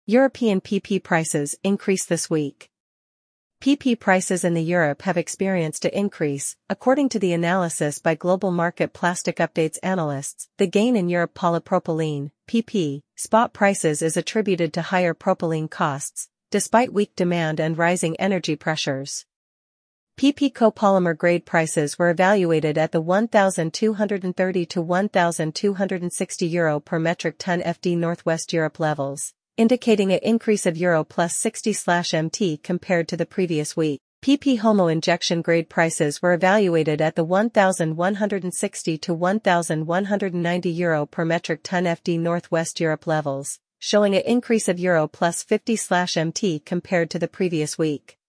European PP prices increase this week. PP prices in Europe have experienced an increase, according to the analysis by Global Market Plastic Updates analysts. The gain in Europe polypropylene, PP, spot prices is attributed to higher propylene costs, despite weak demand and rising energy pressures. PP copolymer grade prices were evaluated at the €1,230 to €1,260 per metric ton FD Northwest Europe levels, indicating an increase of Euro plus 60/MT compared to the previous week. PP HOMO injection grade prices were evaluated at the €1,160 to €1,190 per metric ton FD Northwest Europe levels, showing an increase of Euro plus 50/MT compared to the previous week.